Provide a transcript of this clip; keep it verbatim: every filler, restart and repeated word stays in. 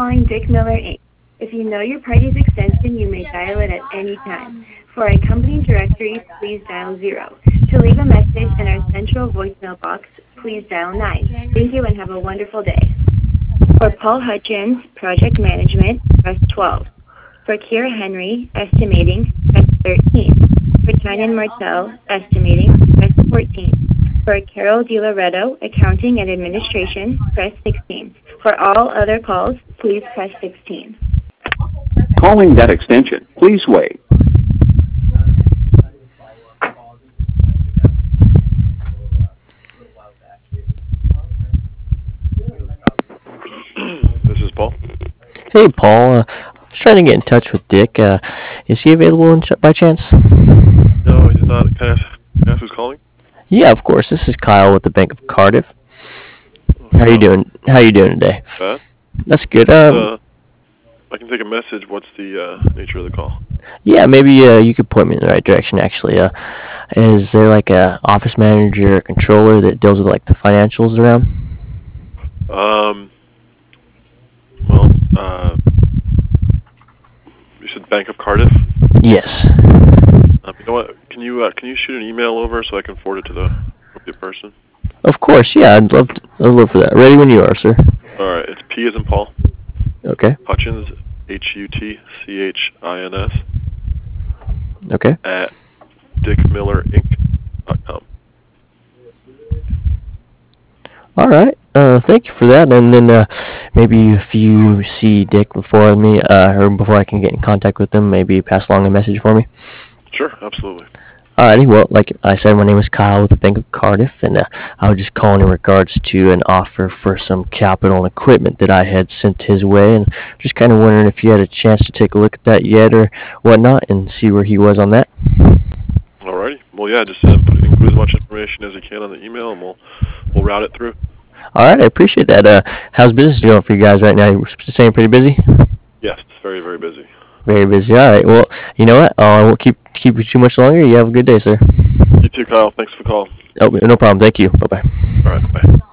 calling Dick Miller, Incorporated. If you know your party's extension, you may dial it at any time. For a company directory, please dial zero. To leave a message in our central voicemail box, please dial nine. Thank you and have a wonderful day. For Paul Hutchins, Project Management, press twelve. For Kira Henry, Estimating, press thirteen. For Tynan Martell, Estimating, press fourteen. For Carol DiLoretto, Accounting and Administration, press sixteen. For all other calls, please press sixteen. Calling that extension, please wait. This is Paul. Hey, Paul. Uh, I was trying to get in touch with Dick. Uh, is he available in ch- by chance? No, he's not. Can I ask, can I ask who's calling? Yeah, of course. This is Kyle with the Bank of Cardiff. How you doing? How you doing today? Bad. That's good. Um, Uh, I can take a message. What's the uh, nature of the call? yeah, maybe uh, you could point me in the right direction. Actually, uh, is there like a office manager or controller that deals with like the financials around? Um. Well, uh, you said Bank of Cardiff. Yes. Um, you know what? Can you uh, can you shoot an email over so I can forward it to the appropriate person? Of course. Yeah, I'd love to, I'd love for that. Ready when you are, sir. All right. It's P as in Paul. Okay. Hutchins, H U T C H I N S. Okay. At dick miller inc dot com. All right. Uh, thank you for that. And then uh, maybe if you see Dick before me, uh, or before I can get in contact with him, maybe pass along a message for me. Sure, absolutely. Alrighty. Well, like I said, my name is Kyle with the Bank of Cardiff, and uh, I was just calling in regards to an offer for some capital and equipment that I had sent his way, and just kind of wondering if you had a chance to take a look at that yet or whatnot, and see where he was on that. Alrighty. Well, yeah, just uh, put, include as much information as you can on the email, and we'll we'll route it through. All right, I appreciate that. Uh, how's business going for you guys right now? You staying pretty busy? Yes, it's very very busy. Very busy. All right. Well, you know what? Uh, I won't keep keep you too much longer. You have a good day, sir. You too, Kyle. Thanks for the call. Oh, no problem. Thank you. Bye bye. All right. Bye.